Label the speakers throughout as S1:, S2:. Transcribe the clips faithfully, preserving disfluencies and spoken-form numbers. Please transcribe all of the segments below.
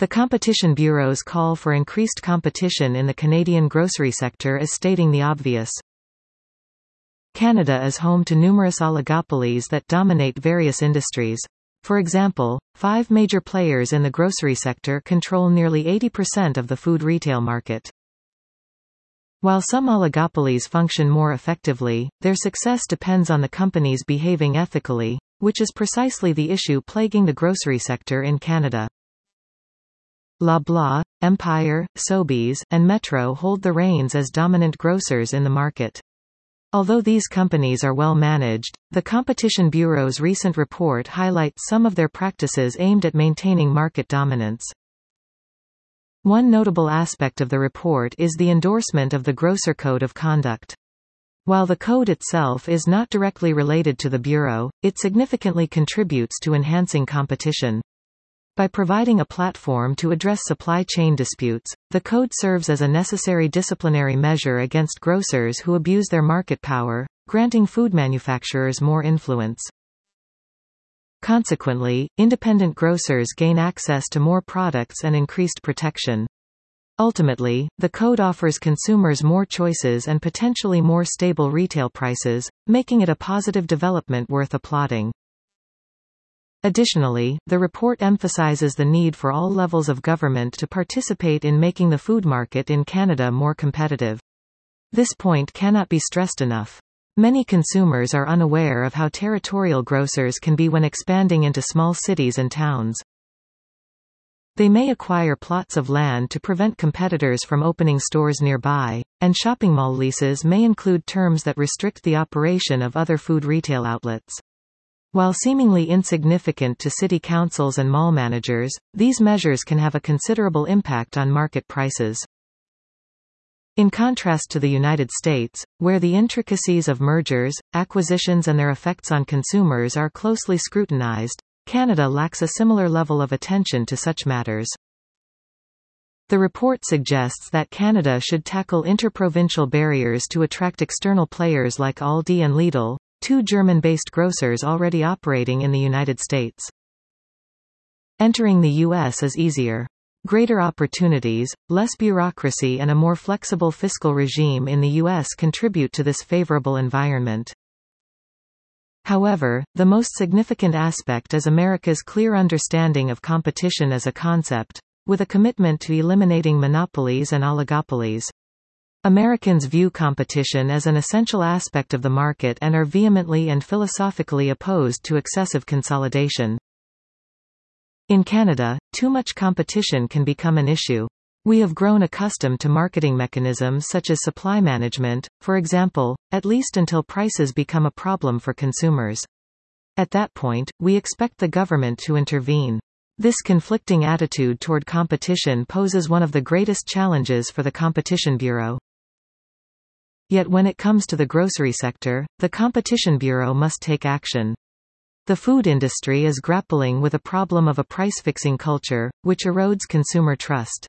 S1: The Competition Bureau's call for increased competition in the Canadian grocery sector is stating the obvious. Canada is home to numerous oligopolies that dominate various industries. For example, five major players in the grocery sector control nearly eighty percent of the food retail market. While some oligopolies function more effectively, their success depends on the companies behaving ethically, which is precisely the issue plaguing the grocery sector in Canada. Loblaw, Empire, Sobeys, and Metro hold the reins as dominant grocers in the market. Although these companies are well managed, the Competition Bureau's recent report highlights some of their practices aimed at maintaining market dominance. One notable aspect of the report is the endorsement of the Grocer Code of Conduct. While the code itself is not directly related to the Bureau, it significantly contributes to enhancing competition. By providing a platform to address supply chain disputes, the code serves as a necessary disciplinary measure against grocers who abuse their market power, granting food manufacturers more influence. Consequently, independent grocers gain access to more products and increased protection. Ultimately, the code offers consumers more choices and potentially more stable retail prices, making it a positive development worth applauding. Additionally, the report emphasizes the need for all levels of government to participate in making the food market in Canada more competitive. This point cannot be stressed enough. Many consumers are unaware of how territorial grocers can be when expanding into small cities and towns. They may acquire plots of land to prevent competitors from opening stores nearby, and shopping mall leases may include terms that restrict the operation of other food retail outlets. While seemingly insignificant to city councils and mall managers, these measures can have a considerable impact on market prices. In contrast to the United States, where the intricacies of mergers, acquisitions and their effects on consumers are closely scrutinized, Canada lacks a similar level of attention to such matters. The report suggests that Canada should tackle interprovincial barriers to attract external players like Aldi and Lidl, two German-based grocers already operating in the United States. Entering the U S is easier. Greater opportunities, less bureaucracy and a more flexible fiscal regime in the U S contribute to this favorable environment. However, the most significant aspect is America's clear understanding of competition as a concept, with a commitment to eliminating monopolies and oligopolies. Americans view competition as an essential aspect of the market and are vehemently and philosophically opposed to excessive consolidation. In Canada, too much competition can become an issue. We have grown accustomed to marketing mechanisms such as supply management, for example, at least until prices become a problem for consumers. At that point, we expect the government to intervene. This conflicting attitude toward competition poses one of the greatest challenges for the Competition Bureau. Yet when it comes to the grocery sector, the Competition Bureau must take action. The food industry is grappling with a problem of a price-fixing culture, which erodes consumer trust.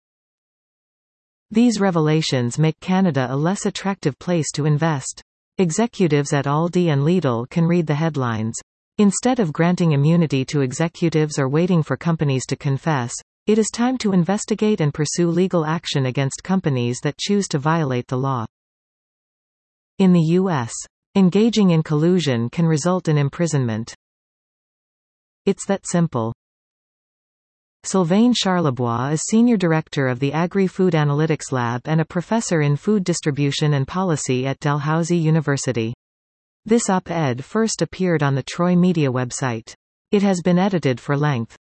S1: These revelations make Canada a less attractive place to invest. Executives at Aldi and Lidl can read the headlines. Instead of granting immunity to executives or waiting for companies to confess, it is time to investigate and pursue legal action against companies that choose to violate the law. In the U S, engaging in collusion can result in imprisonment. It's that simple. Sylvain Charlebois is Senior Director of the Agri-Food Analytics Lab and a professor in food distribution and policy at Dalhousie University. This op-ed first appeared on the Troy Media website. It has been edited for length.